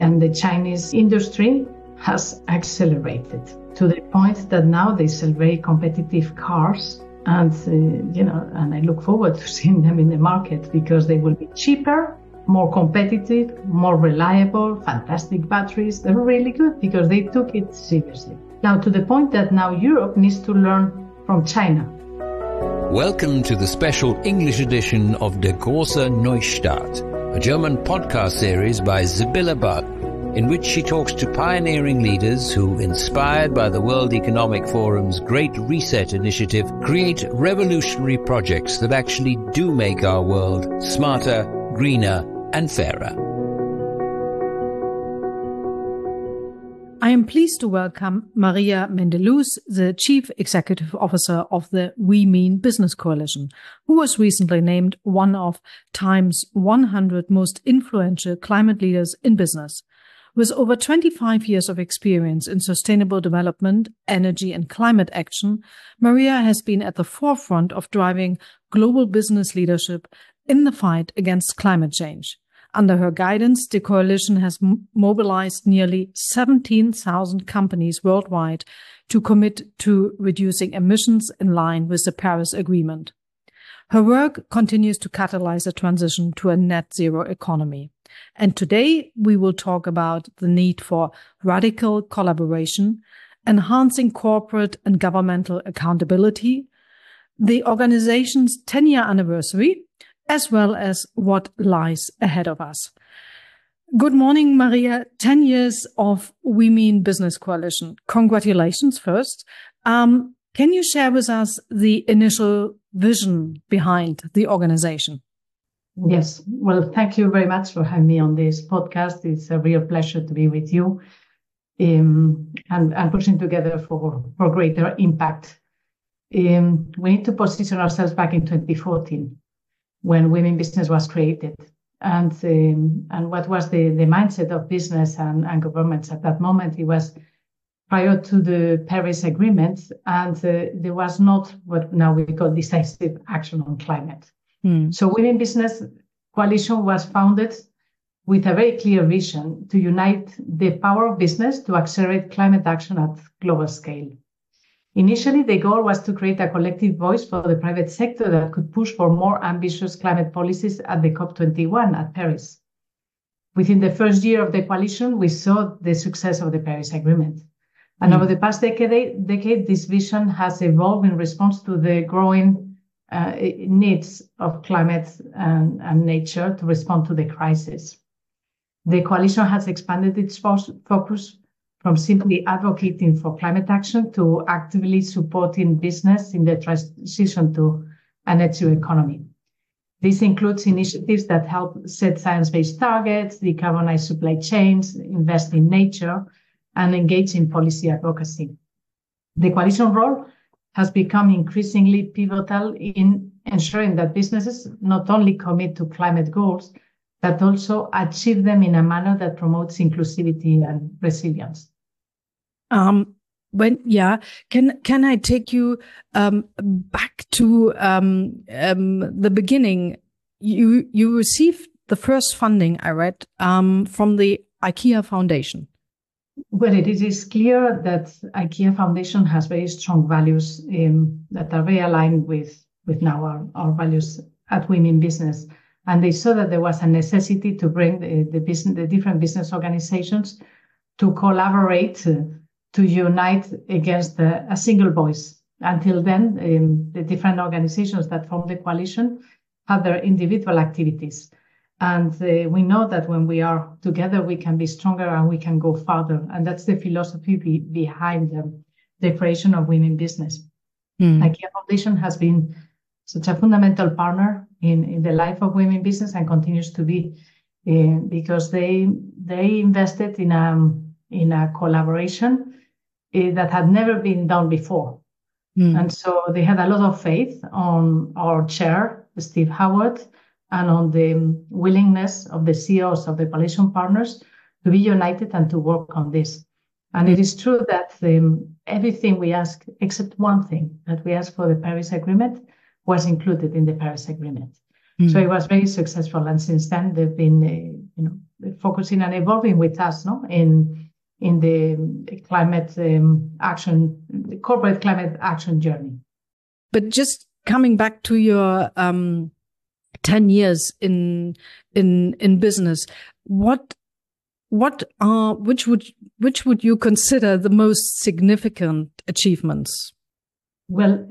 And the Chinese industry has accelerated to the point that now they sell very competitive cars. And, and I look forward to seeing them in the market because they will be cheaper, more competitive, more reliable, fantastic batteries. They're really good because they took it seriously. Now, to the point that now Europe needs to learn from China. Welcome to the special English edition of Der große Neustart, a German podcast series by Sibylle Budd, in which she talks to pioneering leaders who, inspired by the World Economic Forum's Great Reset initiative, create revolutionary projects that actually do make our world smarter, greener, and fairer. I am pleased to welcome Maria Mendeluz, the Chief Executive Officer of the We Mean Business Coalition, who was recently named one of Time's 100 most influential climate leaders in business. With over 25 years of experience in sustainable development, energy and climate action, Maria has been at the forefront of driving global business leadership in the fight against climate change. Under her guidance, the coalition has mobilized nearly 17,000 companies worldwide to commit to reducing emissions in line with the Paris Agreement. Her work continues to catalyze a transition to a net zero economy. And today we will talk about the need for radical collaboration, enhancing corporate and governmental accountability, the organization's 10-year anniversary, as well as what lies ahead of us. Good morning, Maria. 10 years of We Mean Business Coalition. Congratulations first. Can you share with us the initial vision behind the organization? Yes. Well, thank you very much for having me on this podcast. It's a real pleasure to be with you and pushing together for greater impact. We need to position ourselves back in 2014. When Women Business was created, and what was the mindset of business and governments at that moment. It was prior to the Paris Agreement, and there was not what now we call decisive action on climate. So Women Business Coalition was founded with a very clear vision to unite the power of business to accelerate climate action at global scale. Initially, the goal was to create a collective voice for the private sector that could push for more ambitious climate policies at the COP21 at Paris. Within the first year of the coalition, we saw the success of the Paris Agreement. And over the past decade, this vision has evolved in response to the growing needs of climate and nature to respond to the crisis. The coalition has expanded its focus from simply advocating for climate action to actively supporting business in the transition to a net zero economy. This includes initiatives that help set science-based targets, decarbonize supply chains, invest in nature, and engage in policy advocacy. The coalition role has become increasingly pivotal in ensuring that businesses not only commit to climate goals, but also achieve them in a manner that promotes inclusivity and resilience. Can I take you back to the beginning? You received the first funding, I read, from the IKEA Foundation. Well, it is clear that IKEA Foundation has very strong values that are very aligned with now our values at Women Business. And they saw that there was a necessity to bring the different business organizations to collaborate, to unite against a single voice. Until then, the different organizations that form the coalition have their individual activities. And we know that when we are together, we can be stronger and we can go farther. And that's the philosophy behind the creation of Women Business. IKEA Foundation has been such a fundamental partner in the life of Women Business and continues to be because they invested in a collaboration that had never been done before. And so they had a lot of faith on our chair, Steve Howard, and on the willingness of the CEOs of the coalition partners to be united and to work on this. And it is true that everything we asked, except one thing that we asked for the Paris Agreement, was included in the Paris Agreement. So it was very successful. And since then, they've been focusing and evolving with us, no, in the climate action, the corporate climate action journey. But just coming back to your 10 years in business, which would you consider the most significant achievements? Well,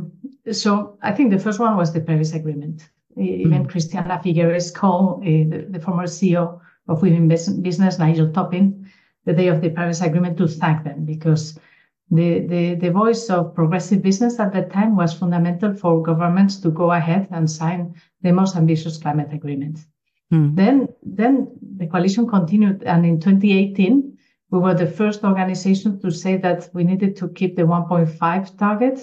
so I think the first one was the Paris Agreement. Even Christiana Figueres called the former CEO of Women Business, Nigel Topping, the day of the Paris Agreement to thank them, because the voice of progressive business at that time was fundamental for governments to go ahead and sign the most ambitious climate agreement. Then the coalition continued, and in 2018, we were the first organization to say that we needed to keep the 1.5 target.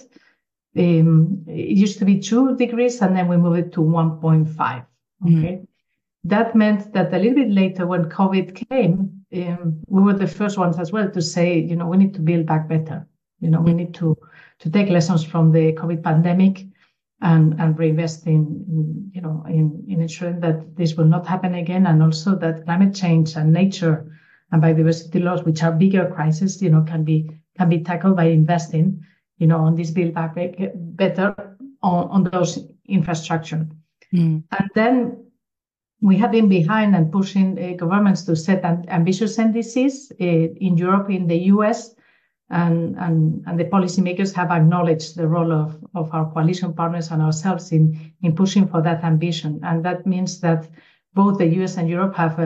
It used to be 2 degrees, and then we moved it to 1.5. Okay, that meant that a little bit later, when COVID came, we were the first ones as well to say, we need to build back better. We need to take lessons from the COVID pandemic and reinvest in ensuring that this will not happen again, and also that climate change and nature and biodiversity loss, which are bigger crises, can be tackled by investing, on this build back better on those infrastructure. And then we have been behind and pushing governments to set ambitious NDCs in Europe, in the US, and the policymakers have acknowledged the role of our coalition partners and ourselves in pushing for that ambition. And that means that both the US and Europe have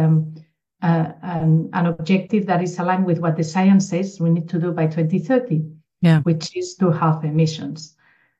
an objective that is aligned with what the science says we need to do by 2030, which is to halve emissions.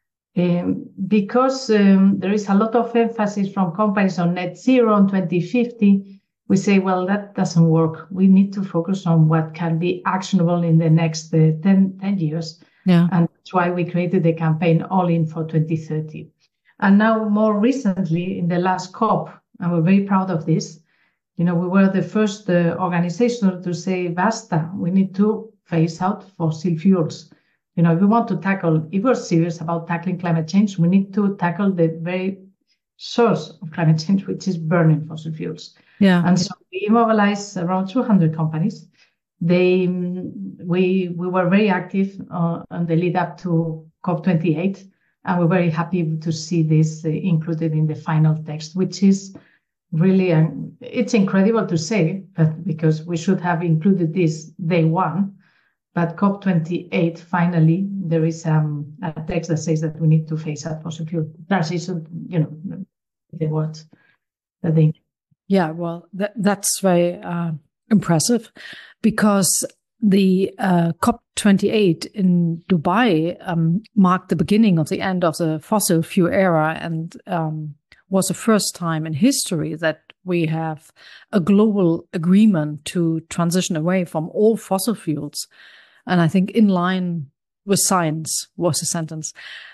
Because there is a lot of emphasis from companies on net zero in 2050, we say, well, that doesn't work. We need to focus on what can be actionable in the next 10 years. And that's why we created the campaign All In for 2030. And now, more recently, in the last COP, and we're very proud of this, we were the first organization to say, basta, we need to phase out fossil fuels. If we want to if we're serious about tackling climate change, we need to tackle the very source of climate change, which is burning fossil fuels. And so we mobilized around 200 companies. We were very active on the lead up to COP28, and we're very happy to see this included in the final text, which is really, it's incredible to say, but because we should have included this day one. But COP28, finally, there is a text that says that we need to phase out fossil fuel transition, the words that they. Yeah, well, that's very impressive, because the COP28 in Dubai marked the beginning of the end of the fossil fuel era, and was the first time in history that we have a global agreement to transition away from all fossil fuels. And I think in line with science was the sentence.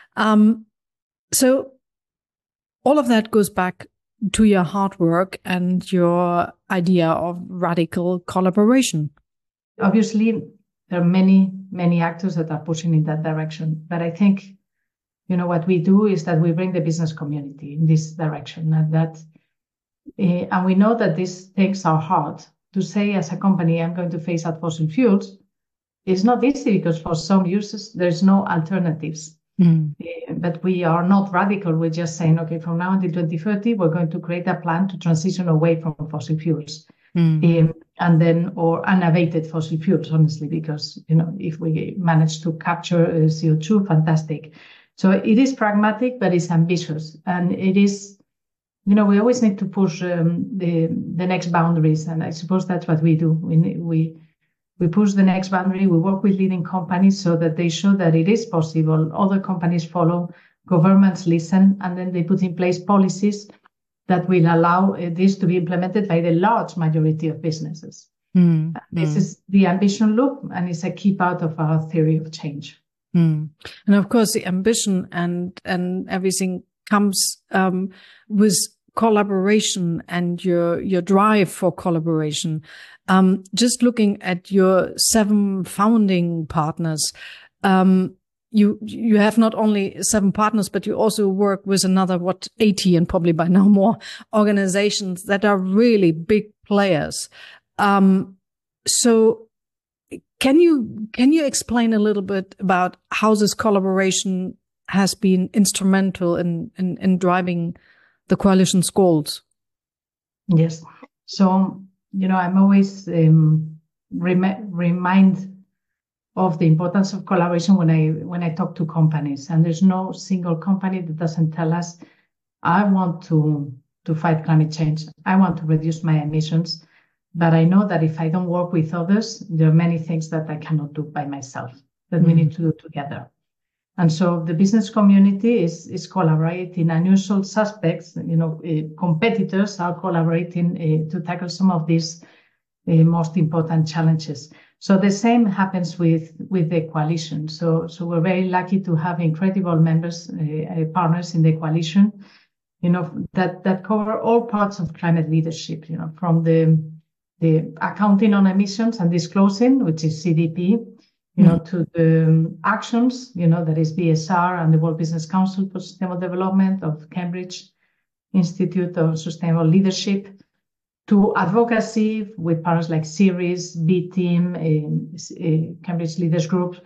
So all of that goes back to your hard work and your idea of radical collaboration. Obviously, there are many, many actors that are pushing in that direction. But I think, what we do is that we bring the business community in this direction. And we know that these things are hard. To say as a company, I'm going to phase out fossil fuels, it's not easy, because for some users, there's no alternatives. But we are not radical. We're just saying, okay, from now until 2030, we're going to create a plan to transition away from fossil fuels. And then, or unabated fossil fuels, honestly, because, if we manage to capture CO2, fantastic. So it is pragmatic, but it's ambitious. And it is, we always need to push the next boundaries. And I suppose that's what we do. We push the next boundary. We work with leading companies so that they show that it is possible. Other companies follow, governments listen, and then they put in place policies that will allow this to be implemented by the large majority of businesses. This is the ambition loop, and it's a key part of our theory of change. And of course, the ambition and everything comes with collaboration and your drive for collaboration. Just looking at your 7 founding partners, you have not only 7 partners, but you also work with another 80 and probably by now more organizations that are really big players. So can you explain a little bit about how this collaboration has been instrumental in driving the coalition's goals? Yes. So, I'm always remind of the importance of collaboration when I talk to companies. And there's no single company that doesn't tell us, I want to fight climate change. I want to reduce my emissions. But I know that if I don't work with others, there are many things that I cannot do by myself that we need to do together. And so the business community is collaborating. Unusual suspects, competitors are collaborating to tackle some of these most important challenges. So the same happens with the coalition. So we're very lucky to have incredible members, partners in the coalition, that cover all parts of climate leadership, from the accounting on emissions and disclosing, which is CDP, to the actions, that is BSR and the World Business Council for Sustainable Development of Cambridge Institute of Sustainable Leadership, to advocacy with partners like CIRIS, B-Team, Cambridge Leaders Group,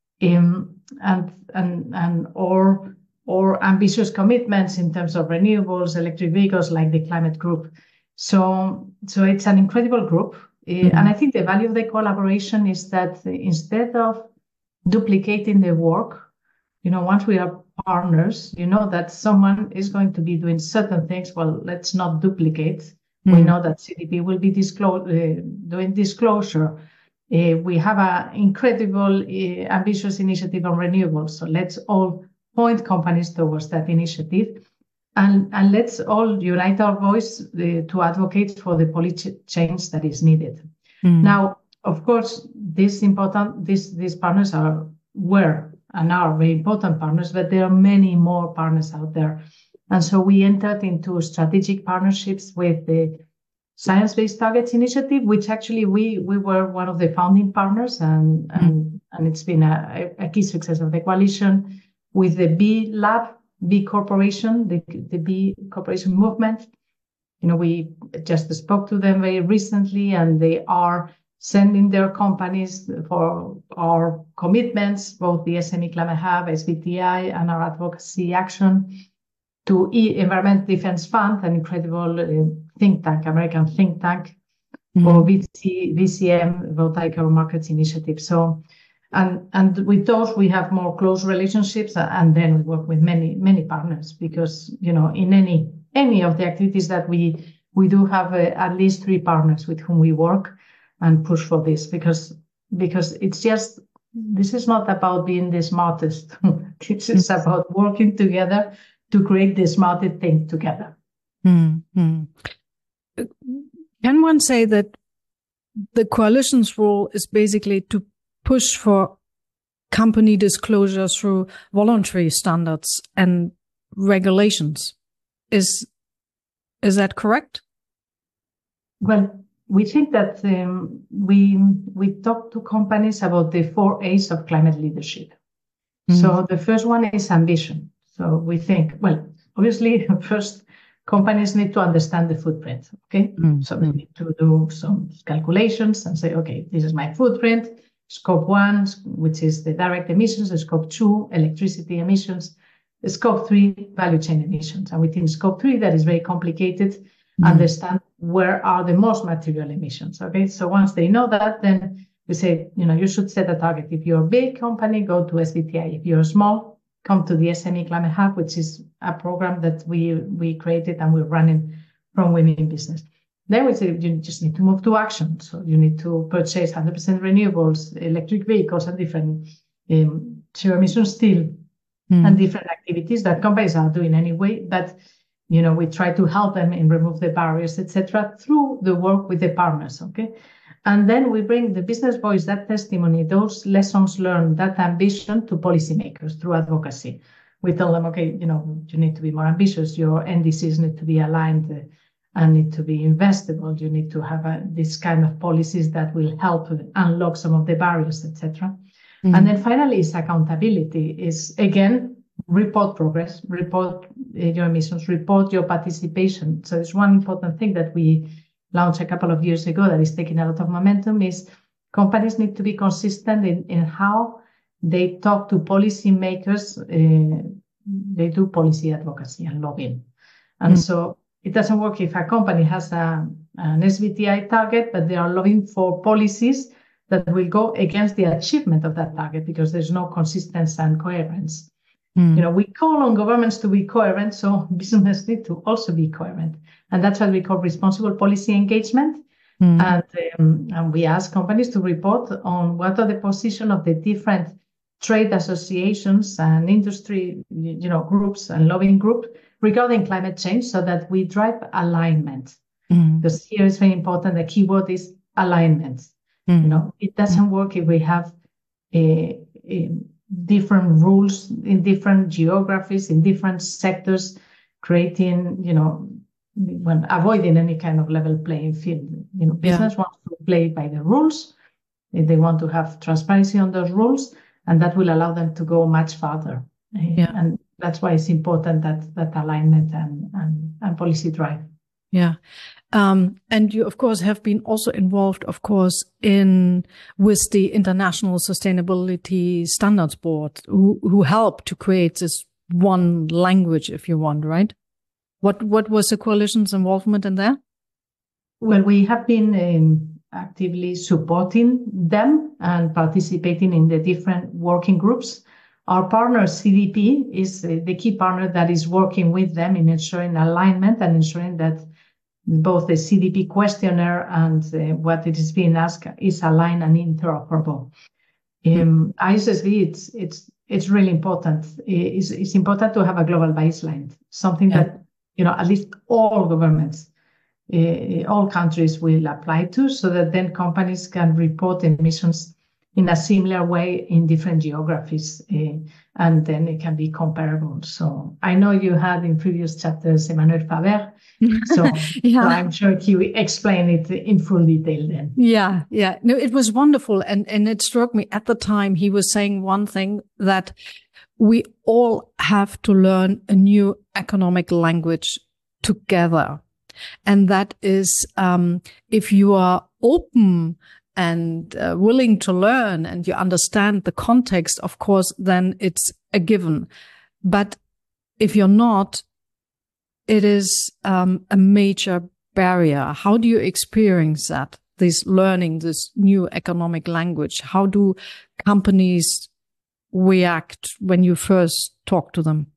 or ambitious commitments in terms of renewables, electric vehicles, like the Climate Group. So it's an incredible group. And I think the value of the collaboration is that instead of duplicating the work, once we are partners, that someone is going to be doing certain things. Well, let's not duplicate. We know that CDP will be doing disclosure. We have an incredible, ambitious initiative on renewables. So let's all point companies towards that initiative. And let's all unite our voice to advocate for the policy change that is needed. Now, of course, these partners are very important partners, but there are many more partners out there. And so we entered into strategic partnerships with the Science Based Targets Initiative, which actually we were one of the founding partners, and it's been a key success of the coalition, with the B Corporation, the B Corporation movement. We just spoke to them very recently, and they are sending their companies for our commitments, both the SME Climate Hub, SBTI, and our advocacy action, to Environment Defense Fund, an incredible think tank, American think tank, or VCM, Voltaic Carbon Markets Initiative. So, and with those, we have more close relationships, and then we work with many partners, because, in any of the activities that we do have at least 3 partners with whom we work and push for this, because it's just, this is not about being the smartest. This is about working together to create the smartest thing together. Can one say that the coalition's role is basically to push for company disclosure through voluntary standards and regulations? Is that correct? Well, we think that we talk to companies about the 4 A's of climate leadership. So the first one is ambition. So we think, well, obviously, first, companies need to understand the footprint, okay? So they need to do some calculations and say, okay, this is my footprint, Scope 1, which is the direct emissions, Scope 2, electricity emissions, Scope 3, value chain emissions. And within Scope 3, that is very complicated, understand where are the most material emissions, okay? So once they know that, then we say, you should set a target. If you're a big company, go to SBTI. If you're small, come to the SME Climate Hub, which is a program that we created and we're running from Women in Business. Then we say you just need to move to action. So you need to purchase 100% renewables, electric vehicles, and different zero emission steel, and different activities that companies are doing anyway. But we try to help them and remove the barriers, etc., through the work with the partners. Okay. And then we bring the business voice, that testimony, those lessons learned, that ambition to policymakers through advocacy. We tell them, okay, you need to be more ambitious. Your NDCs need to be aligned and need to be investable. You need to have this kind of policies that will help unlock some of the barriers, etc. And then finally is accountability, is again, report progress, report your emissions, report your participation. So it's one important thing that we launched a couple of years ago that is taking a lot of momentum is companies need to be consistent in how they talk to policymakers. They do policy advocacy and lobbying. And so it doesn't work if a company has an SBTi target, but they are lobbying for policies that will go against the achievement of that target because there's no consistency and coherence. We call on governments to be coherent, so business need to also be coherent. And that's what we call responsible policy engagement. And we ask companies to report on what are the position of the different trade associations and industry, groups and lobbying groups regarding climate change so that we drive alignment. Because here is very important. The key word is alignment. It doesn't work if we have different rules in different geographies, in different sectors, creating, when avoiding any kind of level playing field. Business wants to play by the rules. They want to have transparency on those rules, and that will allow them to go much farther. And that's why it's important that alignment and policy drive. Yeah. And you, of course, have been also involved, of course, with the International Sustainability Standards Board, who helped to create this one language, if you want, right? What was the coalition's involvement in there? Well, we have been actively supporting them and participating in the different working groups. Our partner, CDP, is the key partner that is working with them in ensuring alignment and ensuring that both the CDP questionnaire and what it is being asked is aligned and interoperable. ISSB, it's really important. It's important to have a global baseline, something that at least all governments, all countries will apply to, so that then companies can report emissions in a similar way in different geographies, and then it can be comparable. So I know you had in previous chapters Emmanuel Faber, so, so I'm sure he will explain it in full detail then. Yeah. No, it was wonderful. And it struck me at the time he was saying one thing, that we all have to learn a new economic language together. And that is, if you are open and willing to learn and you understand the context, of course, then it's a given. But if you're not, it is a major barrier. How do you experience that, this learning, this new economic language? How do companies react when you first talk to them?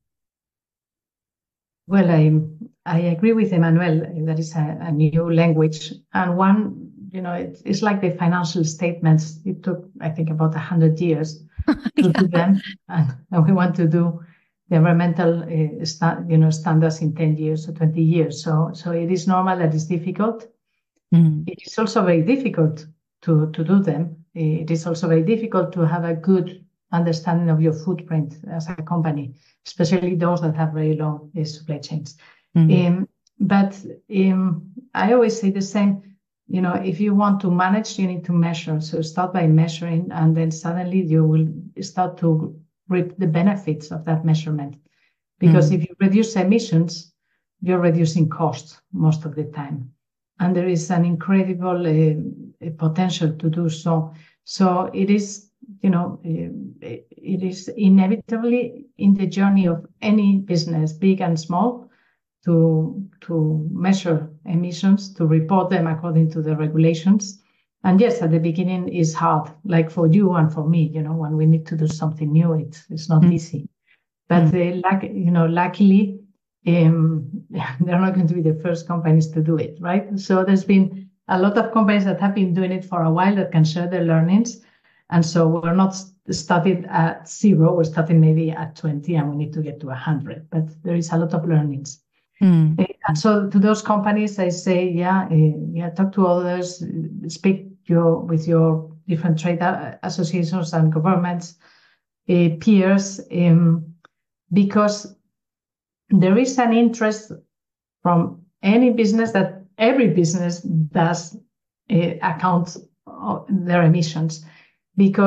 Well, I agree with Emmanuel. That is a new language. And one, it's like the financial statements. It took, I think, about 100 years to do them. And we want to do the environmental standards in 10 years or 20 years. So it is normal that it's difficult. It is also very difficult to do them. It is also very difficult to have a good understanding of your footprint as a company, especially those that have very long supply chains. But I always say the same, if you want to manage, you need to measure. So start by measuring, and then suddenly you will start to reap the benefits of that measurement. Because if you reduce emissions, you're reducing costs most of the time. And there is an incredible potential to do so. So it is, it is inevitably in the journey of any business, big and small, to measure emissions, to report them according to the regulations. And yes, at the beginning is hard, like for you and for me, when we need to do something new, it's not easy. But luckily, they're not going to be the first companies to do it, right? So there's been a lot of companies that have been doing it for a while that can share their learnings. And so we're not starting at 0, we're starting maybe at 20, and we need to get to 100. But there is a lot of learnings. And so to those companies, I say, talk to others, speak with your different trade associations and governments, peers, because there is an interest from any business that every business does account their emissions, because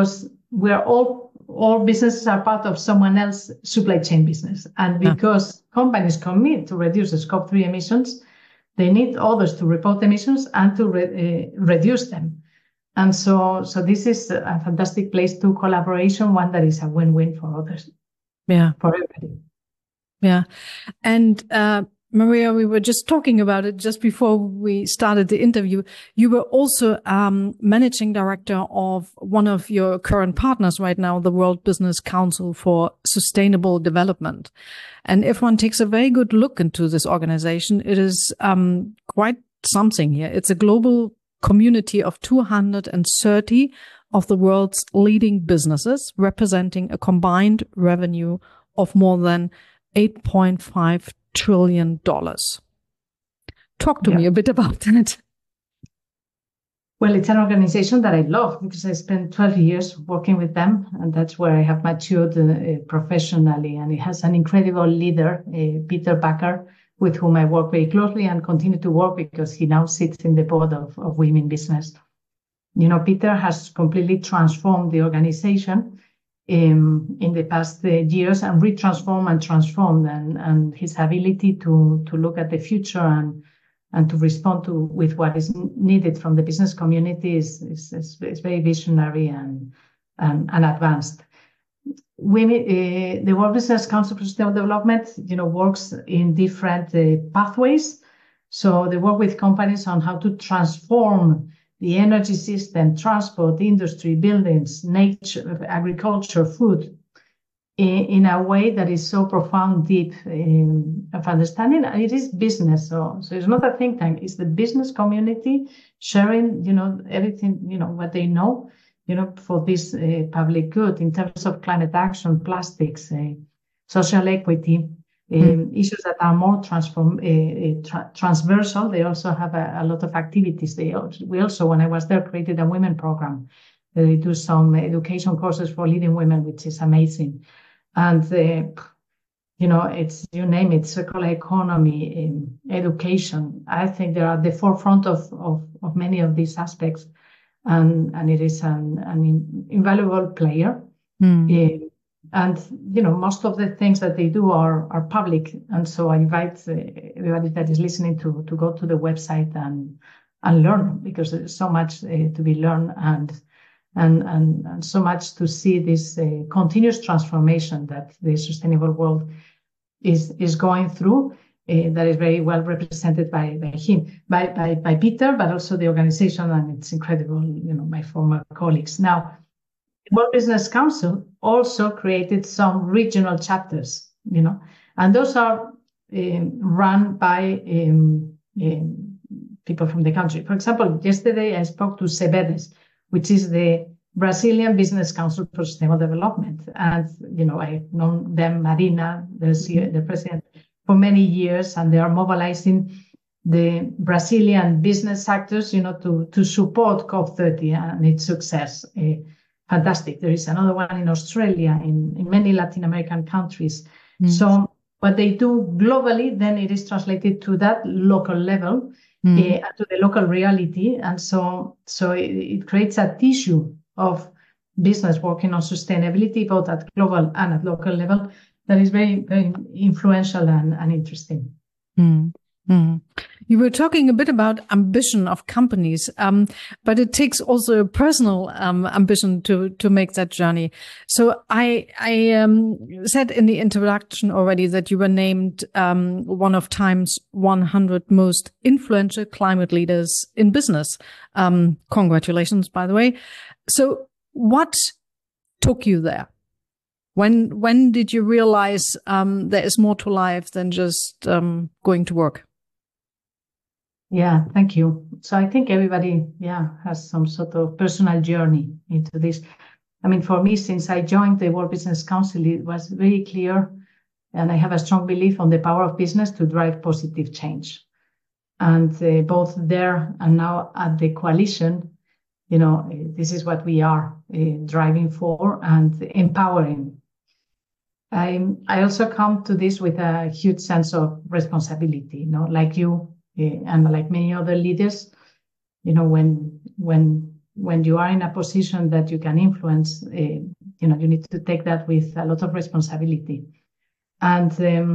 we're all businesses are part of someone else's supply chain business. And because companies commit to reduce the Scope 3 emissions, they need others to report emissions and to reduce them. And so this is a fantastic place to collaboration, one that is a win-win for others. Yeah. For everybody. Yeah. And Maria, we were just talking about it just before we started the interview. You were also managing director of one of your current partners right now, the World Business Council for Sustainable Development. And if one takes a very good look into this organization, it is quite something here. It's a global community of 230 of the world's leading businesses, representing a combined revenue of more than $8.5 trillion. Talk to me a bit about that. Well, it's an organization that I love because I spent 12 years working with them, and that's where I have matured professionally. And it has an incredible leader, Peter Backer, with whom I work very closely and continue to work because he now sits in the board of Women Business. You know, Peter has completely transformed the organization in the past years and retransformed and transformed, and his ability to look at the future and to respond with what is needed from the business community is very visionary and advanced. The World Business Council for Sustainable Development, works in different pathways. So they work with companies on how to transform the energy system, transport, industry, buildings, nature, agriculture, food, in a way that is so profound, deep of understanding. And it is business. So it's not a think tank. It's the business community sharing, everything, what they know, for this public good in terms of climate action, plastics, social equity, issues that are more transversal. They also have a lot of activities. We also, when I was there, created a women program. They do some education courses for leading women, which is amazing. And, it's, you name it, circular economy, education. I think they are at the forefront of many of these aspects. And it is an invaluable player. And, most of the things that they do are public. And so I invite everybody that is listening to go to the website and learn, because there's so much to be learned and so much to see this continuous transformation that the sustainable world is going through. That is very well represented by him, by Peter, but also the organization, and it's incredible, my former colleagues. Now, the World Business Council also created some regional chapters, and those are run by people from the country. For example, yesterday I spoke to CBDES, which is the Brazilian Business Council for Sustainable Development. And, I've known them, Marina, the president, for many years, and they are mobilizing the Brazilian business actors, to support COP30 and its success. Fantastic. There is another one in Australia, in many Latin American countries. So what they do globally, then it is translated to that local level, to the local reality. And so it creates a tissue of business working on sustainability, both at global and at local level, that is very, very influential and interesting. You were talking a bit about ambition of companies, but it takes also a personal ambition to make that journey. So I said in the introduction already that you were named one of Time's 100 most influential climate leaders in business. Congratulations, by the way. So what took you there? When did you realize there is more to life than just going to work? Yeah, thank you. So I think everybody, has some sort of personal journey into this. I mean, for me, since I joined the World Business Council, it was very clear, and I have a strong belief on the power of business to drive positive change. And both there and now at the coalition, this is what we are driving for and empowering. I also come to this with a huge sense of responsibility, like you and like many other leaders. When when you are in a position that you can influence, you need to take that with a lot of responsibility. And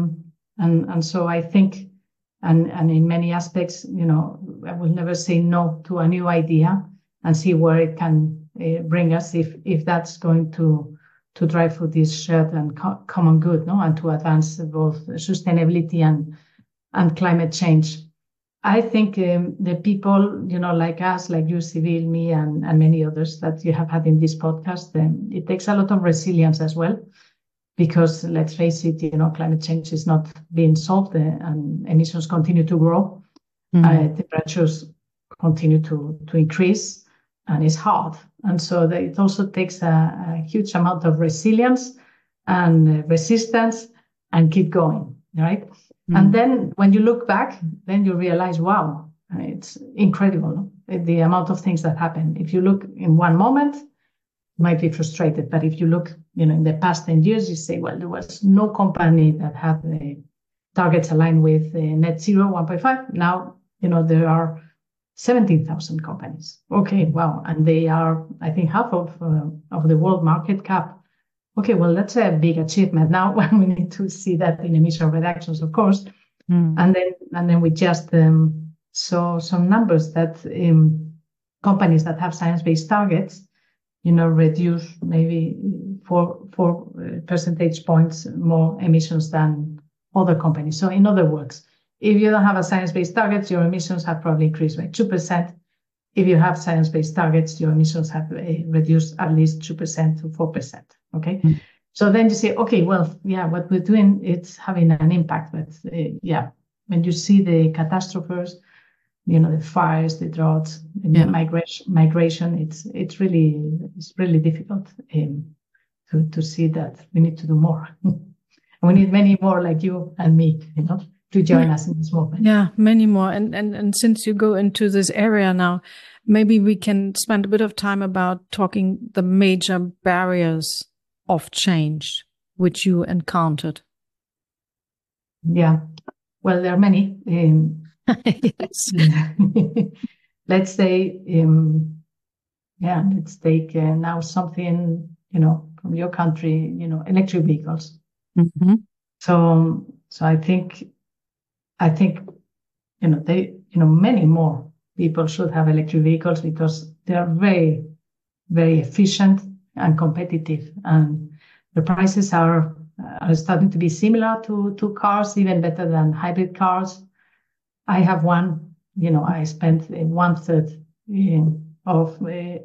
so I think, and in many aspects, I will never say no to a new idea and see where it can bring us if that's going to drive for this shared and common good, and to advance both sustainability and climate change. I think the people, like us, like you, Sibyl, me, and many others that you have had in this podcast, it takes a lot of resilience as well, because let's face it, climate change is not being solved, and emissions continue to grow. Temperatures continue to increase, and it's hard. And so it also takes a huge amount of resilience and resistance and keep going, right? And then when you look back, then you realize, wow, it's incredible, the amount of things that happen. If you look in one moment, you might be frustrated. But if you look, in the past 10 years, you say, well, there was no company that had the targets aligned with net zero 1.5. Now, there are 17,000 companies. Okay, wow. And they are, I think, half of the world market cap. Okay, well, that's a big achievement. Now we need to see that in emission reductions, of course. And then we just saw some numbers that companies that have science-based targets, reduce maybe 4 percentage points more emissions than other companies. So in other words, if you don't have a science-based target, your emissions have probably increased by 2%. If you have science-based targets, your emissions have reduced at least 2% to 4%. Okay. So then you say, okay, well, yeah, what we're doing, it's having an impact. But when you see the catastrophes, the fires, the droughts, the migration, it's really difficult to see that we need to do more. And we need many more like you and me, to join us in this movement. Yeah, many more. And since you go into this area now, maybe we can spend a bit of time about talking the major barriers of change which you encountered. Yeah, well, there are many. Yes. Let's say, let's take now something, from your country, electric vehicles. Mm-hmm. So I think, many more people should have electric vehicles because they are very, very efficient and competitive, and the prices are starting to be similar to cars, even better than hybrid cars. I have one. I spent 1/3 of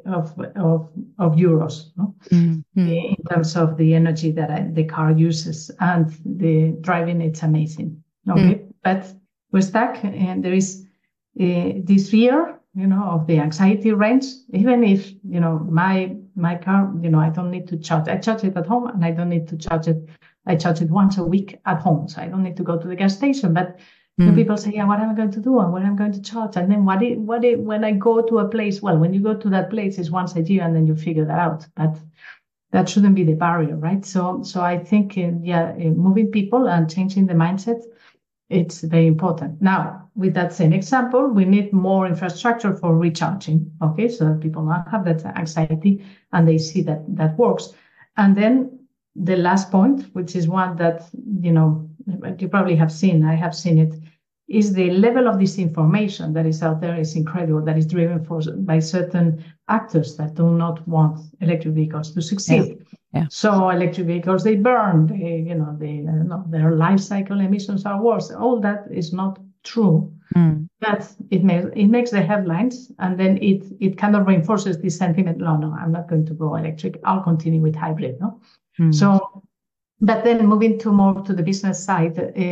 euros in terms of the energy that the car uses, and the driving, it's amazing. Okay, but we're stuck, and there is this fear, of the anxiety range. Even if my car, I don't need to charge. I charge it at home, and I don't need to charge it. I charge it once a week at home, so I don't need to go to the gas station. But people say, yeah, what am I going to do, and what am I going to charge? And then when I go to a place? Well, when you go to that place, it's once a year, and then you figure that out. But that shouldn't be the barrier, right? So I think, moving people and changing the mindset, it's very important. Now, with that same example, we need more infrastructure for recharging, okay? So that people not have that anxiety, and they see that works. And then the last point, which is one that, you probably have seen, I have seen it, is the level of disinformation that is out there is incredible, that is driven by certain actors that do not want electric vehicles to succeed. Yeah. So electric vehicles, they burn, their life cycle emissions are worse. All that is not true. But it makes the headlines, and then it kind of reinforces this sentiment. No, I'm not going to go electric. I'll continue with hybrid. No. So, but then moving more to the business side.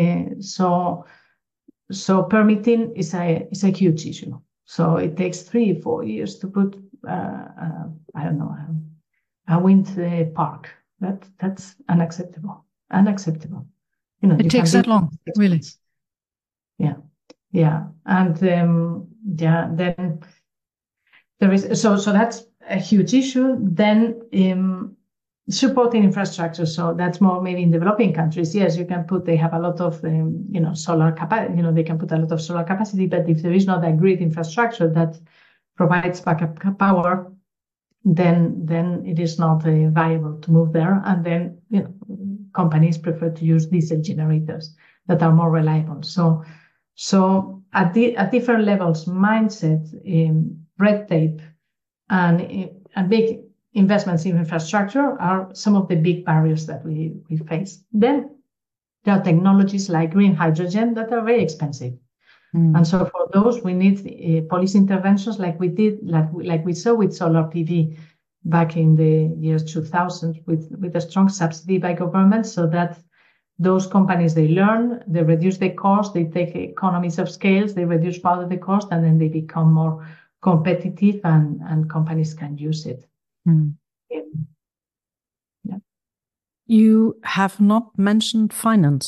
So permitting is a huge issue. So it takes 3-4 years to put a wind park. That's unacceptable. It takes that long, really. Yeah, and then there is so that's a huge issue. Then supporting infrastructure, so that's more maybe in developing countries. Yes, they have a lot of solar capacity. They can put a lot of solar capacity, but if there is not a grid infrastructure that provides backup power, then it is not viable to move there. And then companies prefer to use diesel generators that are more reliable. So at different levels, mindset, red tape, and big investments in infrastructure are some of the big barriers that we face. Then there are technologies like green hydrogen that are very expensive. And so for those, we need policy interventions like we saw with solar PV back in the years 2000 with a strong subsidy by government, so that those companies, they learn, they reduce the cost, they take economies of scale, they reduce part of the cost, and then they become more competitive and companies can use it. Yeah. You have not mentioned finance.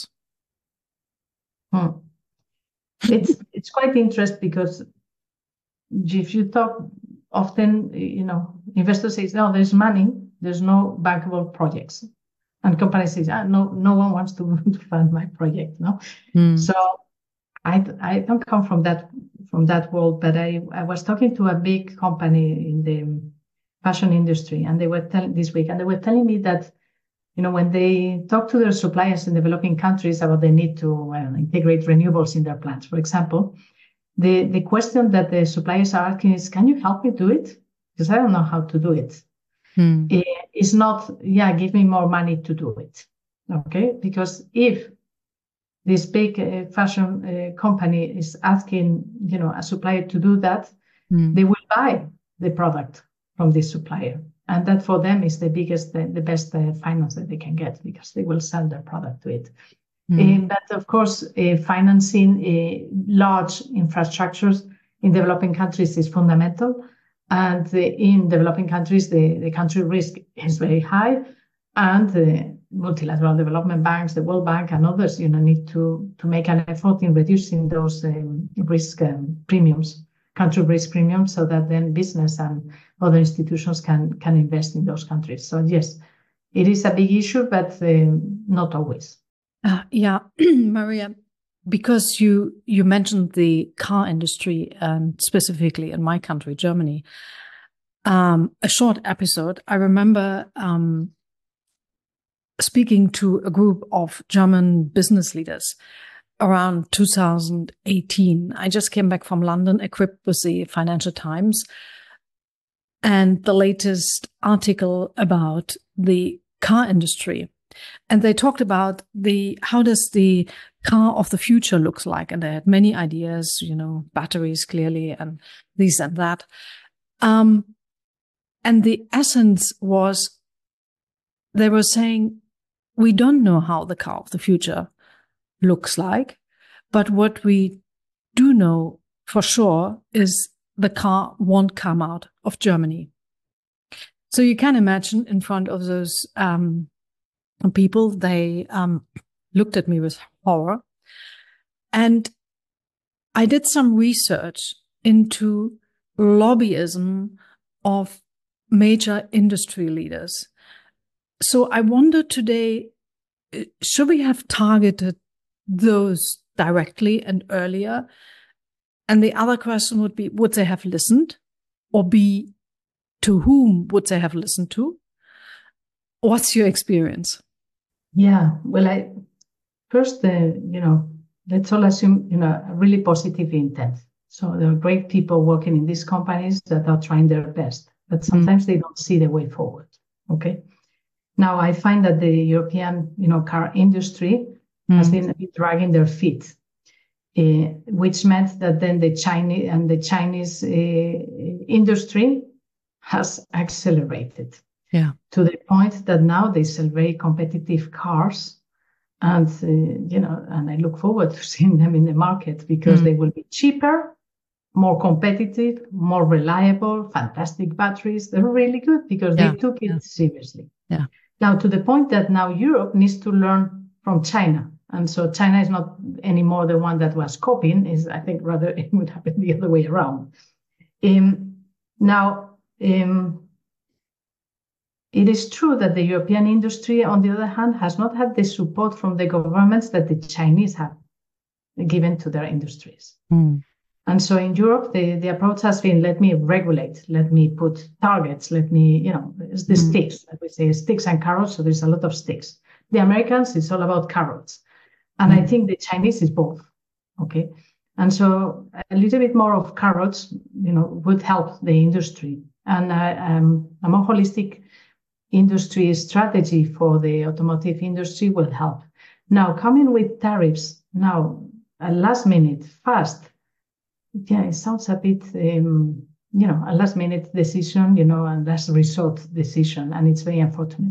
It's quite interesting because if you talk often, investors say, no, there's money, there's no bankable projects. And companies say, no one wants to fund my project. No. So I don't come from that world, but I was talking to a big company in the fashion industry, and they were telling me that, when they talk to their suppliers in developing countries about the need to integrate renewables in their plants, for example, the question that the suppliers are asking is, can you help me do it? Because I don't know how to do it. It's not, give me more money to do it. Okay? Because if this big fashion company is asking, a supplier to do that, they will buy the product from this supplier. And that for them is the best finance that they can get, because they will sell their product to it. But of course, financing large infrastructures in developing countries is fundamental. And in developing countries, the country risk is very high. And the multilateral development banks, the World Bank and others, need to make an effort in reducing those risk premiums, country risk premiums, so that then business and other institutions can invest in those countries. So yes, it is a big issue, but not always. Maria, because you mentioned the car industry, and specifically in my country, Germany, a short episode. I remember speaking to a group of German business leaders around 2018. I just came back from London, equipped with the Financial Times and the latest article about the car industry. And they talked about how does the car of the future looks like. And they had many ideas, batteries clearly, and this and that. And the essence was, they were saying, we don't know how the car of the future looks like, but what we do know for sure is the car won't come out of Germany. So you can imagine, in front of those people, they looked at me with horror. And I did some research into lobbyism of major industry leaders. So I wonder today, should we have targeted those directly and earlier? And the other question would be, would they have listened? Or B, to whom would they have listened to? What's your experience? Yeah, well, first, let's all assume, a really positive intent. So there are great people working in these companies that are trying their best, but sometimes they don't see the way forward. Okay. Now, I find that the European, car industry has been a bit dragging their feet, which meant that then the Chinese industry has accelerated to the point that now they sell very competitive cars. And, and I look forward to seeing them in the market, because they will be cheaper, more competitive, more reliable, fantastic batteries. They're really good because they took it seriously. Yeah. Now, to the point that now Europe needs to learn from China. And so China is not anymore the one that was copying. I think rather it would happen the other way around. It is true that the European industry, on the other hand, has not had the support from the governments that the Chinese have given to their industries. And so in Europe, the approach has been, let me regulate, let me put targets, let me, it's the sticks, like we say, sticks and carrots. So there's a lot of sticks. The Americans, it's all about carrots. And I think the Chinese is both. Okay. And so a little bit more of carrots, would help the industry. And a more holistic industry strategy for the automotive industry will help. Now, coming with tariffs, now, last minute, fast. Yeah, it sounds a bit, a last minute decision, and last resort decision, and it's very unfortunate.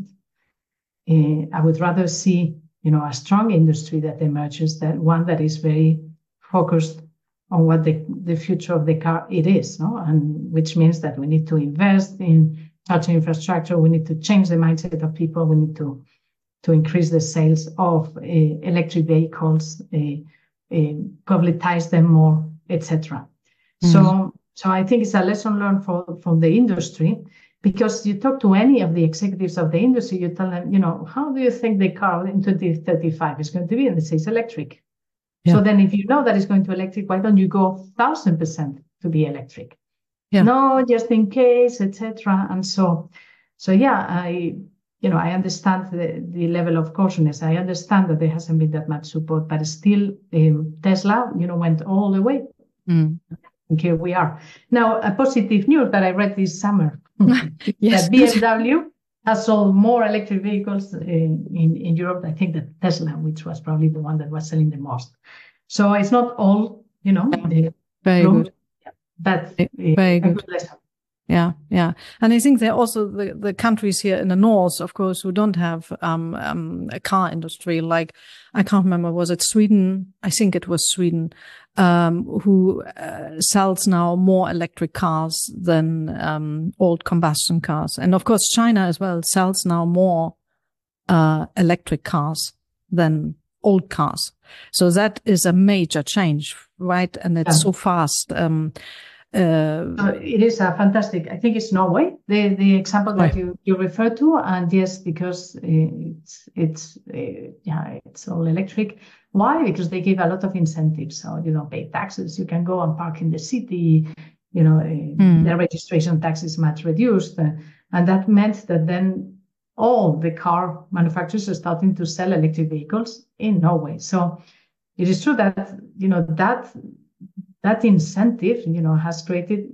I would rather see, a strong industry that emerges, that one that is very focused on what the future of the car it is, no? And which means that we need to invest in charging infrastructure, we need to change the mindset of people, we need to increase the sales of electric vehicles, publicize them more, etc. So I think it's a lesson learned from the industry, because you talk to any of the executives of the industry, you tell them, how do you think the car in 2035 is going to be? And they say it's electric. Yeah. So then if you know that it's going to electric, why don't you go 1,000% to be electric? Yeah. No, just in case, etc. And so yeah, I understand the level of cautiousness. I understand that there hasn't been that much support, but still Tesla, went all the way. And here we are. Now, a positive news that I read this summer, yes. That BMW has sold more electric vehicles in Europe, I think, than Tesla, which was probably the one that was selling the most. So it's not all, very good. But very good. Yeah. And I think there are also the countries here in the north, of course, who don't have a car industry. Like, I can't remember, was it Sweden? I think it was Sweden, who sells now more electric cars than old combustion cars. And of course, China as well sells now more electric cars than old cars. So that is a major change, right? And it's so fast. It is a fantastic. I think it's Norway, the example that you refer to, and yes, because it's all electric. Why? Because they give a lot of incentives. So you don't pay taxes. You can go and park in the city. The registration tax is much reduced, and that meant that then all the car manufacturers are starting to sell electric vehicles in Norway. So it is true that that incentive, has created,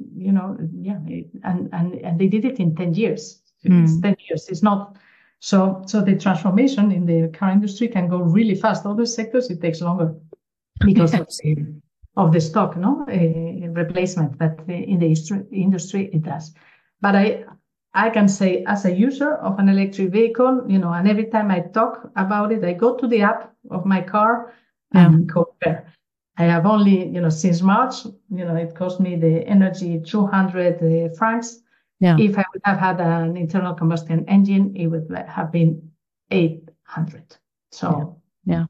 and they did it in 10 years. It's 10 years. It's not so the transformation in the car industry can go really fast. Other sectors, it takes longer because of the stock, replacement. But in the industry, it does. But I can say, as a user of an electric vehicle, and every time I talk about it, I go to the app of my car and compare. I have only, since March, it cost me the energy 200 francs. Yeah. If I would have had an internal combustion engine, it would have been 800. So, yeah.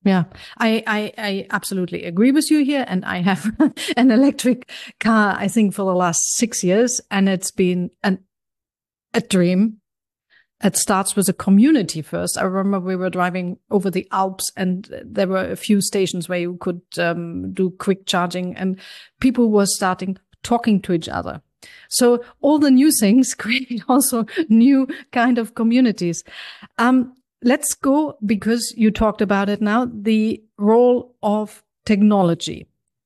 I absolutely agree with you here. And I have an electric car, I think, for the last 6 years, and it's been a dream. It starts with a community first. I remember we were driving over the Alps, and there were a few stations where you could do quick charging, and people were talking to each other. So all the new things create also new kind of communities. Let's go, because you talked about it now, the role of technology.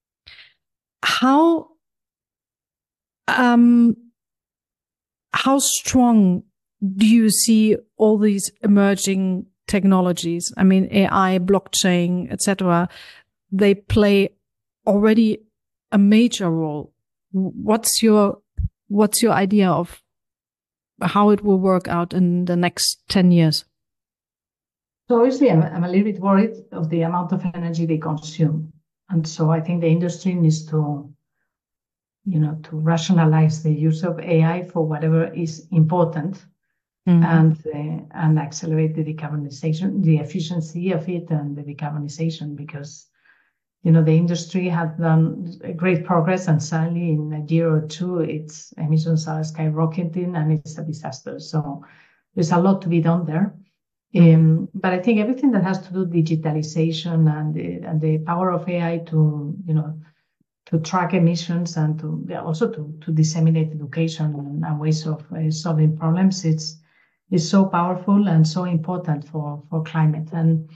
How strong do you see all these emerging technologies? I mean, AI, blockchain, etc. They play already a major role. What's your idea of how it will work out in the next 10 years? So obviously, I'm a little bit worried of the amount of energy they consume. And so I think the industry needs to rationalize the use of AI for whatever is important. And accelerate the decarbonization, the efficiency of it, and the decarbonization, because the industry has done great progress, and suddenly in a year or two, its emissions are skyrocketing, and it's a disaster. So there's a lot to be done there. But I think everything that has to do with digitalization and the power of AI to track emissions and also to disseminate education and ways of solving problems. It's so powerful and so important for climate. And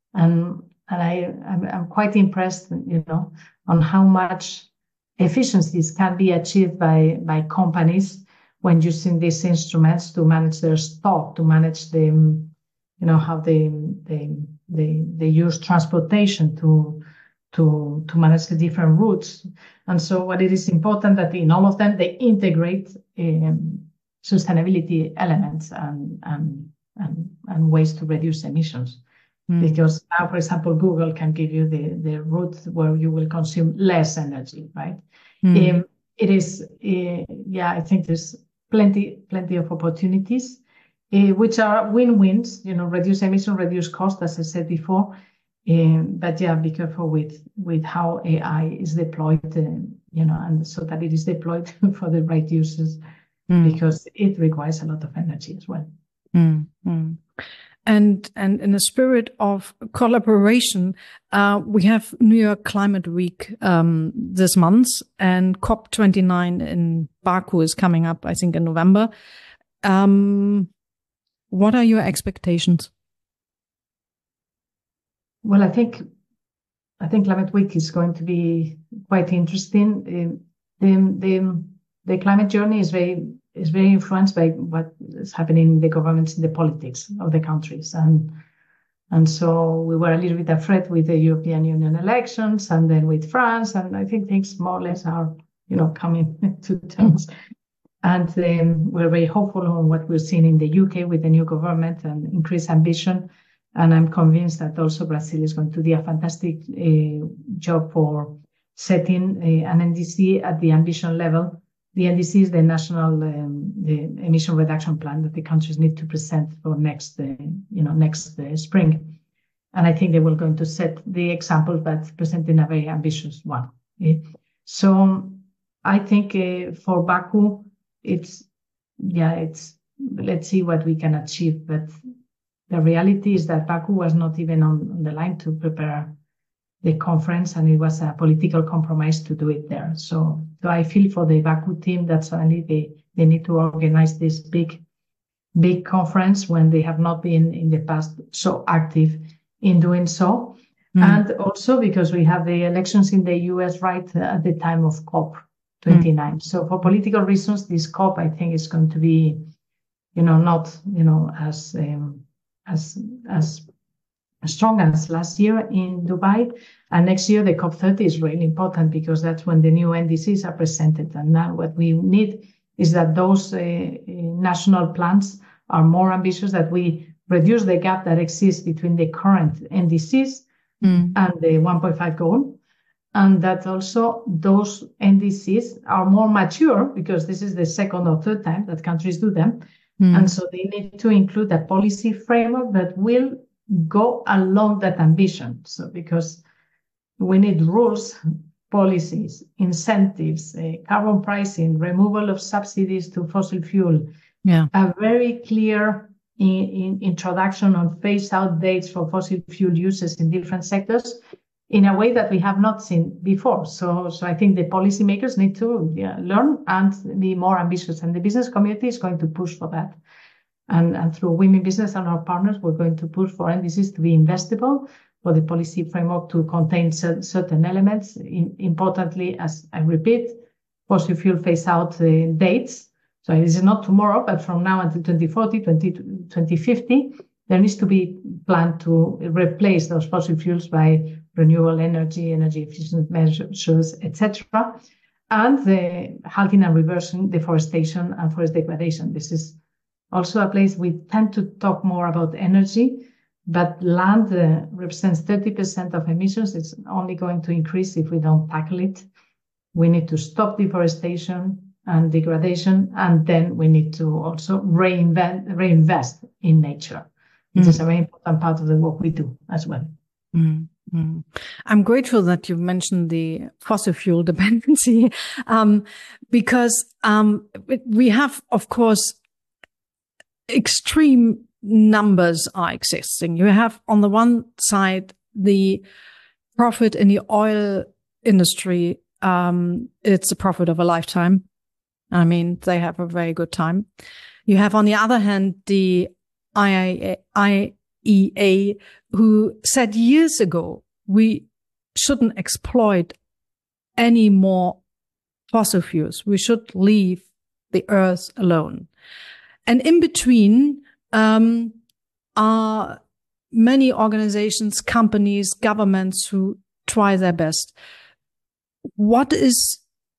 I'm quite impressed, on how much efficiencies can be achieved by companies when using these instruments to manage their stock, to manage how they use transportation to manage the different routes. And so what it is important that in all of them, they integrate sustainability elements and ways to reduce emissions. Because now, for example, Google can give you the route where you will consume less energy, right? It is, I think there's plenty of opportunities, which are win-wins, reduce emission, reduce cost, as I said before. But be careful with how AI is deployed, and so that it is deployed for the right uses, because it requires a lot of energy as well. And in the spirit of collaboration, we have New York Climate Week this month, and COP29 in Baku is coming up, I think, in November. What are your expectations? Well, I think Climate Week is going to be quite interesting. The climate journey is very influenced by what is happening in the governments, in the politics of the countries, and so we were a little bit afraid with the European Union elections, and then with France, and I think things more or less are coming to terms. And we're very hopeful on what we're seeing in the UK with the new government and increased ambition. And I'm convinced that also Brazil is going to do a fantastic job for setting an NDC at the ambition level. The NDC is the national the emission reduction plan that the countries need to present for next spring. And I think they will going to set the example, but presenting a very ambitious one. So I think for Baku, it's let's see what we can achieve. But the reality is that Baku was not even on the line to prepare the conference, and it was a political compromise to do it there. So I feel for the Baku team that suddenly they need to organize this big conference when they have not been in the past so active in doing so. And also because we have the elections in the US right at the time of COP29. So for political reasons, this COP, I think, is going to be, not, as strong as last year in Dubai. And next year, the COP30 is really important because that's when the new NDCs are presented. And now what we need is that those national plans are more ambitious, that we reduce the gap that exists between the current NDCs and the 1.5 goal. And that also those NDCs are more mature, because this is the second or third time that countries do them. And so they need to include a policy framework that will go along that ambition. So because we need rules, policies, incentives, carbon pricing, removal of subsidies to fossil fuel, a very clear introduction on phase-out dates for fossil fuel uses in different sectors, in a way that we have not seen before. So I think the policymakers need to learn and be more ambitious, and the business community is going to push for that. And through Women Business and our partners, we're going to push for NDCs to be investable, for the policy framework to contain certain elements. Importantly, as I repeat, fossil fuel phase-out dates. So it is not tomorrow, but from now until 2040, 2050, there needs to be plan to replace those fossil fuels by renewable energy efficient measures, etc. And the halting and reversing deforestation and forest degradation. This is also a place we tend to talk more about energy, but land represents 30% of emissions. It's only going to increase if we don't tackle it. We need to stop deforestation and degradation, and then we need to also reinvest in nature. It is a very important part of the work we do as well. I'm grateful that you mentioned the fossil fuel dependency, because we have, of course, extreme numbers are existing. You have, on the one side, the profit in the oil industry it's a profit of a lifetime. I mean, they have a very good time. You have, on the other hand, the IEA, who said years ago, we shouldn't exploit any more fossil fuels. We should leave the earth alone. And in between are many organizations, companies, governments who try their best. What is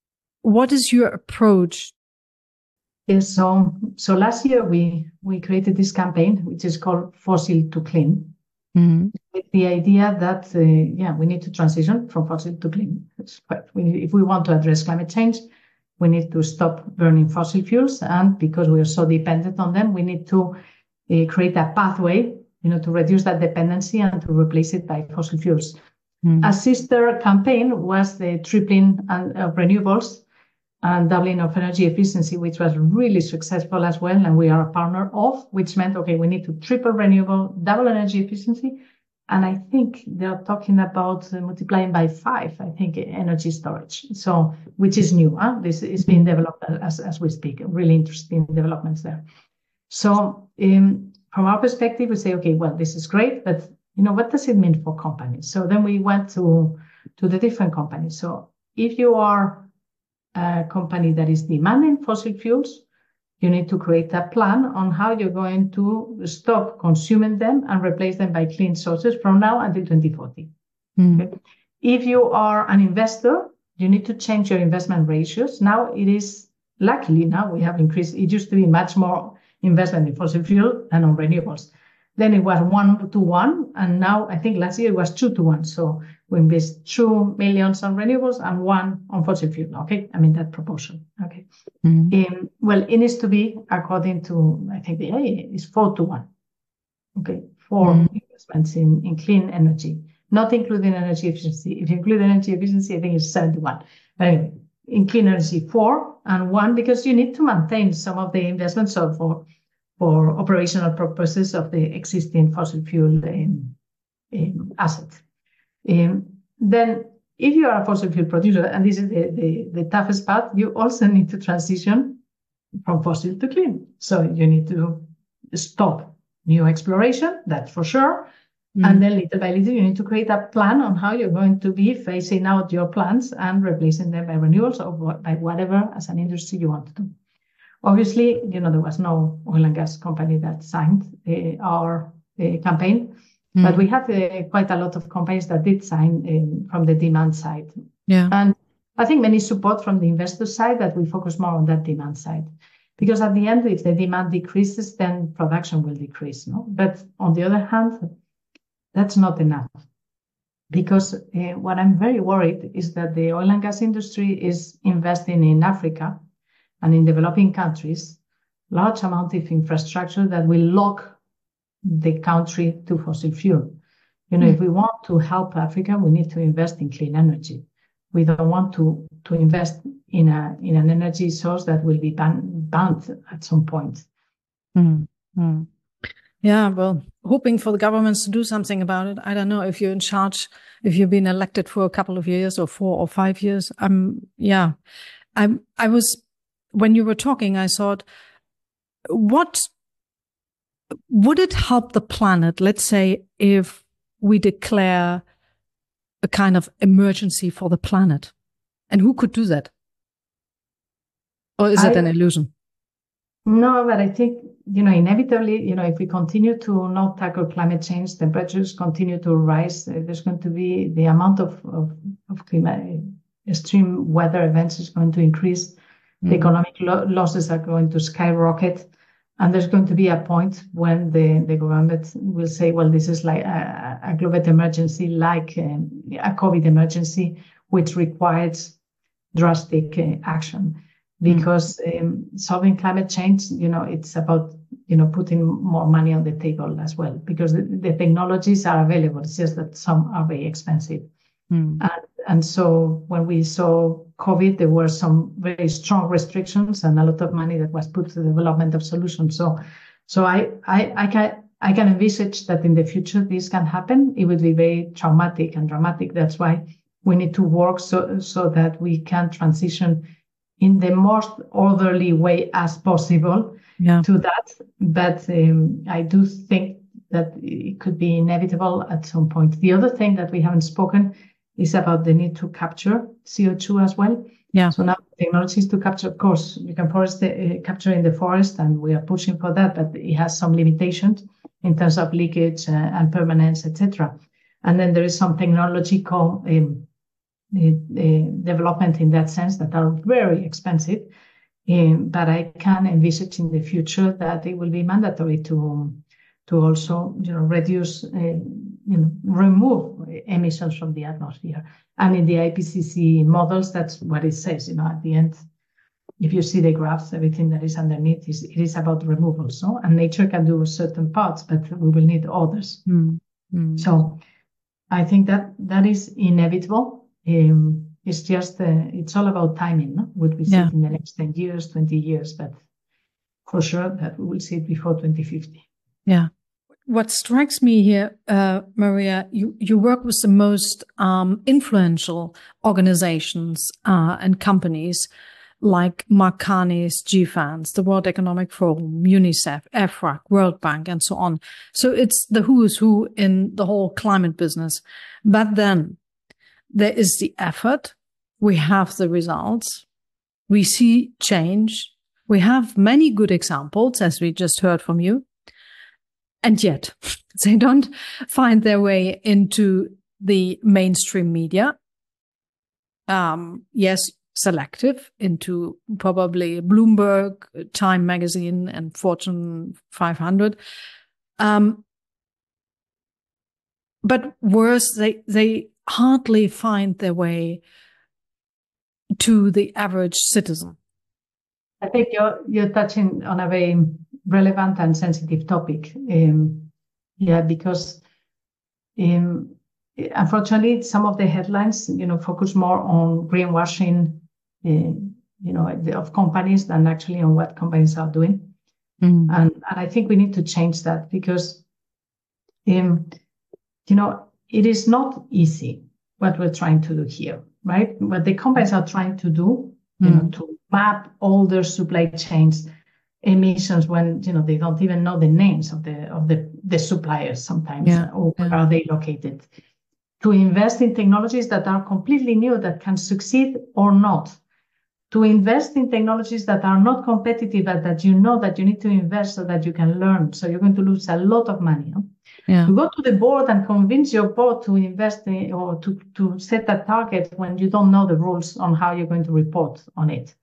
your approach? Yes, so last year we created this campaign, which is called Fossil to Clean, with the idea that we need to transition from fossil to clean. If we want to address climate change, we need to stop burning fossil fuels, and because we are so dependent on them, we need to create a pathway, to reduce that dependency and to replace it by fossil fuels. A sister campaign was the tripling of renewables and doubling of energy efficiency, which was really successful as well, and we are a partner of, which meant, okay, we need to triple renewable, double energy efficiency, and I think they're talking about multiplying by 5, I think, energy storage. So, which is new. This is being developed as we speak. Really interesting developments there. So, from our perspective, we say, okay, well, this is great, but what does it mean for companies? So then we went to the different companies. So if you are a company that is demanding fossil fuels, you need to create a plan on how you're going to stop consuming them and replace them by clean sources from now until 2040. Okay? If you are an investor, you need to change your investment ratios. Now it is, luckily now we have increased. It used to be much more investment in fossil fuel than on renewables. Then it was 1-to-1, and now I think last year it was 2-to-1. So we invest 2 million on renewables and 1 on fossil fuel. Okay, I mean that proportion. Okay, well, it needs to be according to, I think the IEA is 4-to-1. Okay, for investments in clean energy, not including energy efficiency. If you include energy efficiency, I think it's 7-to-1. But anyway, in clean energy 4 and 1, because you need to maintain some of the investments for operational purposes of the existing fossil fuel assets. Then, if you are a fossil fuel producer, and this is the toughest part, you also need to transition from fossil to clean. So you need to stop new exploration, that's for sure. And then little by little, you need to create a plan on how you're going to be phasing out your plants and replacing them by renewables or by whatever as an industry you want to do. Obviously, there was no oil and gas company that signed our campaign, but we had quite a lot of companies that did sign from the demand side. Yeah. And I think many support from the investor side that we focus more on that demand side. Because at the end, if the demand decreases, then production will decrease. No? But on the other hand, that's not enough. Because what I'm very worried is that the oil and gas industry is investing in Africa and in developing countries, large amount of infrastructure that will lock the country to fossil fuel. If we want to help Africa, we need to invest in clean energy. We don't want to invest in an energy source that will be banned at some point. Yeah, well, hoping for the governments to do something about it. I don't know if you're in charge, if you've been elected for a couple of years or 4 or 5 years. I was, when you were talking, I thought, what would it help the planet, let's say, if we declare a kind of emergency for the planet? And who could do that? Or is it an illusion? No, but I think, inevitably, if we continue to not tackle climate change, temperatures continue to rise, there's going to be the amount of extreme weather events is going to increase. The economic losses are going to skyrocket. And there's going to be a point when the government will say, well, this is like a global emergency, like a COVID emergency, which requires drastic action. Because solving climate change, it's about, putting more money on the table as well. Because the technologies are available. It's just that some are very expensive. And so when we saw COVID, there were some very strong restrictions and a lot of money that was put to the development of solutions. So I can envisage that in the future this can happen. It would be very traumatic and dramatic. That's why we need to work so that we can transition in the most orderly way as possible to that. But I do think that it could be inevitable at some point. The other thing that we haven't spoken is about the need to capture CO2 as well. Yeah. So now technologies to capture, of course, you can capture in the forest, and we are pushing for that, but it has some limitations in terms of leakage and permanence, etc. And then there is some technological development in that sense that are very expensive. But I can envisage in the future that it will be mandatory to also, reduce, remove emissions from the atmosphere. And in the IPCC models, that's what it says. At the end, if you see the graphs, everything that is underneath it is about removals. No? And nature can do certain parts, but we will need others. So I think that is inevitable. It's just, it's all about timing. No? Would we see it in the next 10 years, 20 years? But for sure that we will see it before 2050. Yeah. What strikes me here, Maria, you work with the most influential organizations and companies like Mark Carney's GFANZ, the World Economic Forum, UNICEF, EFRAG, World Bank, and so on. So it's the who is who in the whole climate business. But then there is the effort. We have the results. We see change. We have many good examples, as we just heard from you. And yet they don't find their way into the mainstream media. Yes, selective into probably Bloomberg, Time Magazine, and Fortune 500. But worse, they hardly find their way to the average citizen. I think you're touching on a very relevant and sensitive topic. Because unfortunately, some of the headlines, focus more on greenwashing, of companies than actually on what companies are doing. And I think we need to change that because, it is not easy what we're trying to do here, right? What the companies are trying to do, to map all their supply chains emissions when they don't even know the names of the suppliers sometimes, or where are they located, to invest in technologies that are completely new that can succeed or not, to invest in technologies that are not competitive but that that you need to invest so that you can learn, so you're going to lose a lot of money. To go to the board and convince your board to invest in, or to set a target when you don't know the rules on how you're going to report on it.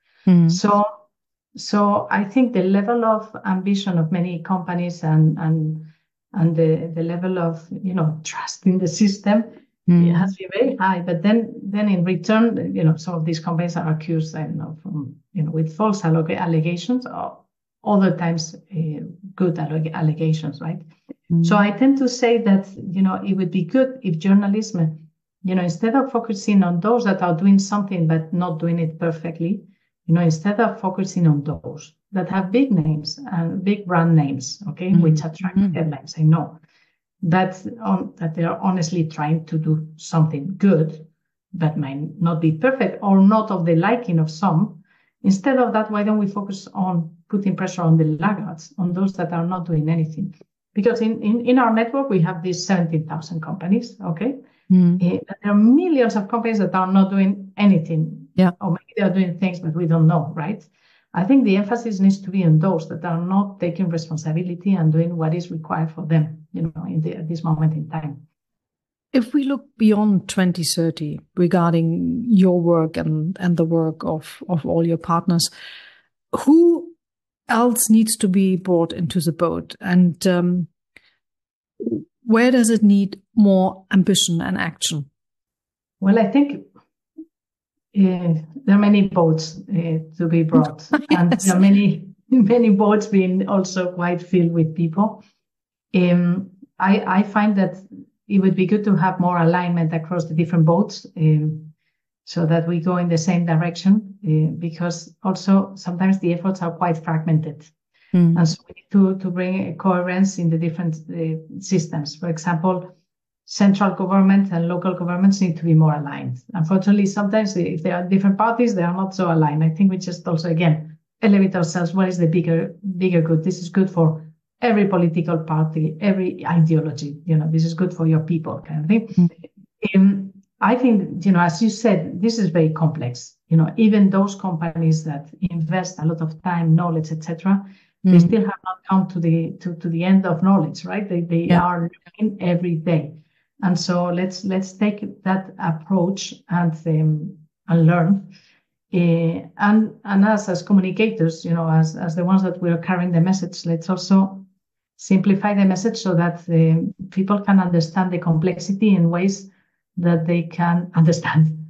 So I think the level of ambition of many companies and the level of trust in the system has been very high. But then in return, some of these companies are accused, with false allegations, or other times good allegations, right? So I tend to say that it would be good if journalism, instead of focusing on those that are doing something but not doing it perfectly, instead of focusing on those that have big names and big brand names, which attract headlines, I know, that they are honestly trying to do something good, but might not be perfect or not of the liking of some. Instead of that, why don't we focus on putting pressure on the laggards, on those that are not doing anything? Because in our network, we have these 17,000 companies, there are millions of companies that are not doing anything. Or maybe they're doing things that we don't know, right? I think the emphasis needs to be on those that are not taking responsibility and doing what is required for them, at this moment in time. If we look beyond 2030 regarding your work and the work of all your partners, who else needs to be brought into the boat? And where does it need more ambition and action? Well, I think there are many boats to be brought, and there are many boats being also quite filled with people. I find that it would be good to have more alignment across the different boats, so that we go in the same direction, because also sometimes the efforts are quite fragmented. And so we need to bring a coherence in the different systems. For example, central government and local governments need to be more aligned. Unfortunately, sometimes if there are different parties, they are not so aligned. I think we just also, again, elevate ourselves. What is the bigger good? This is good for every political party, every ideology. This is good for your people, kind of thing. I think, as you said, this is very complex. Even those companies that invest a lot of time, knowledge, etc., they still have not come to the end of knowledge, right? They are learning every day. And so let's take that approach and learn. And us as communicators, as the ones that we are carrying the message, let's also simplify the message so that people can understand the complexity in ways that they can understand.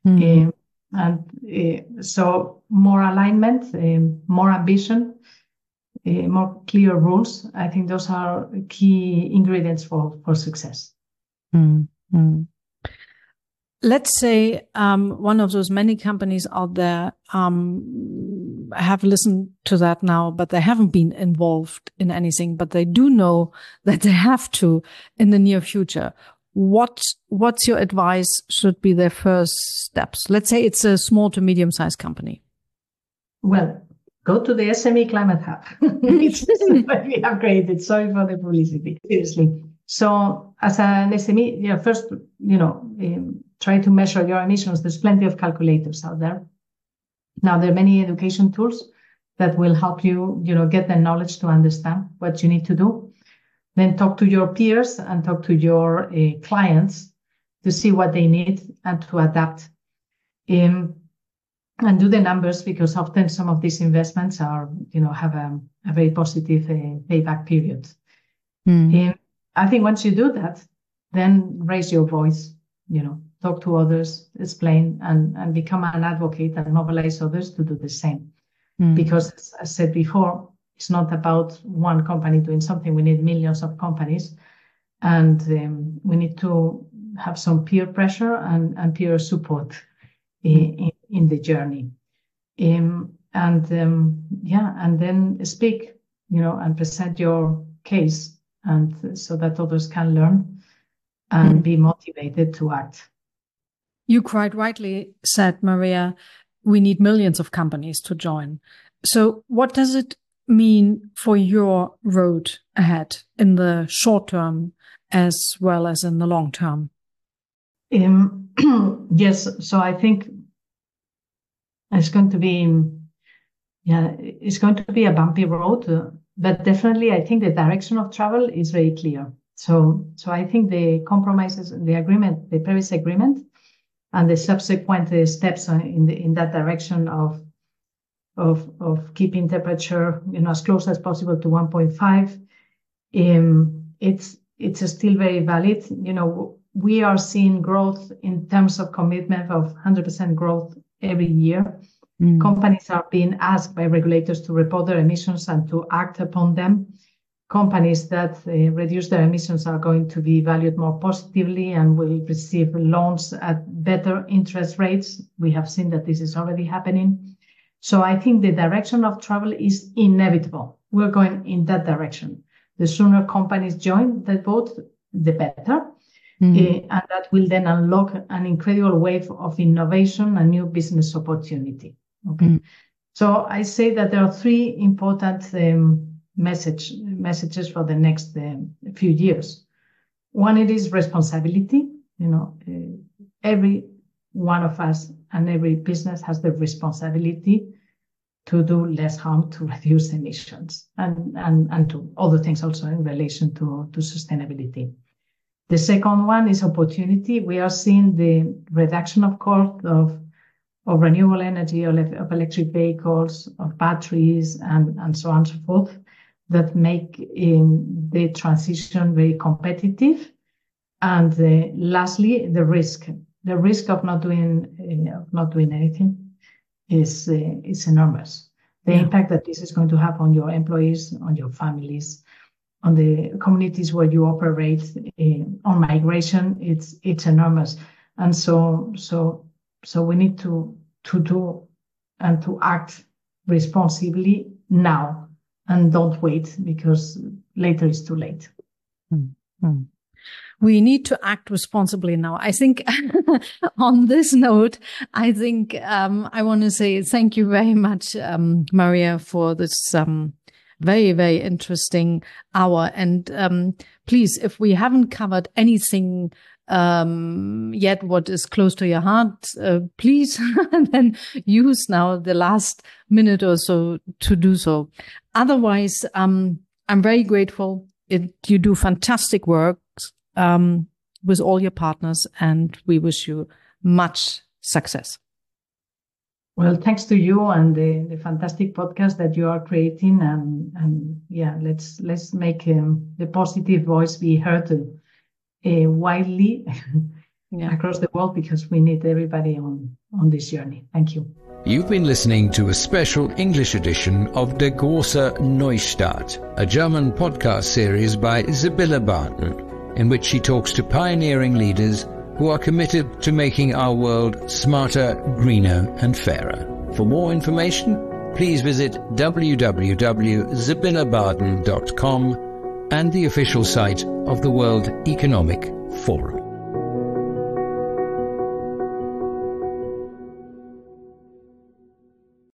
So more alignment, more ambition, more clear rules. I think those are key ingredients for success. Let's say one of those many companies out there have listened to that now, but they haven't been involved in anything, but they do know that they have to in the near future. What's your advice should be their first steps? Let's say it's a small to medium-sized company. Well, go to the SME Climate Hub. It's what we have created. Sorry for the publicity. Seriously. So as an SME, first, try to measure your emissions. There's plenty of calculators out there. Now, there are many education tools that will help you, get the knowledge to understand what you need to do. Then talk to your peers and talk to your clients to see what they need and to adapt. And do the numbers, because often some of these investments are, have a very positive payback period. I think once you do that, then raise your voice, talk to others, explain, and become an advocate and mobilize others to do the same. Because, as I said before, it's not about one company doing something. We need millions of companies, and we need to have some peer pressure and peer support in the journey. And then speak, and present your case, and so that others can learn and be motivated to act. You quite rightly said, Maria, we need millions of companies to join. So what does it mean for your road ahead in the short term as well as in the long term? Yes, so I think it's going to be a bumpy road, but definitely I think the direction of travel is very clear. So I think the compromises, the agreement, the Paris Agreement, and the subsequent steps in that direction of keeping temperature, as close as possible to 1.5. It's still very valid. We are seeing growth in terms of commitment of 100% growth every year. Companies are being asked by regulators to report their emissions and to act upon them. Companies that reduce their emissions are going to be valued more positively and will receive loans at better interest rates. We have seen that this is already happening. So I think the direction of travel is inevitable. We're going in that direction. The sooner companies join that boat, the better. And that will then unlock an incredible wave of innovation and new business opportunity. Okay. So I say that there are three important messages for the next few years. One, it is responsibility. Every one of us and every business has the responsibility to do less harm, to reduce emissions, and to other things also in relation to sustainability. The second one is opportunity. We are seeing the reduction, of course, of renewable energy, of electric vehicles, of batteries, and so on and so forth, that make the transition very competitive. And lastly, the risk of not doing anything is enormous. The impact that this is going to have on your employees, on your families, on the communities where you operate, on migration, it's enormous. And so we need to do and to act responsibly now, and don't wait, because later is too late. we need to act responsibly now. I think on this note, I think I want to say thank you very much, Maria, for this very, very interesting hour. And please, if we haven't covered anything yet what is close to your heart, please then use now the last minute or so to do so. Otherwise, I'm very grateful. You do fantastic work with all your partners, and we wish you much success. Well, thanks to you and the fantastic podcast that you are creating, and yeah, let's make the positive voice be heard widely across the world, because we need everybody on this journey. Thank you. You've been listening to a special English edition of Der große Neustart, a German podcast series by Sibylle Barton, in which she talks to pioneering leaders who are committed to making our world smarter, greener and fairer. For more information, please visit www.sibyllebarton.com and the official site of the World Economic Forum.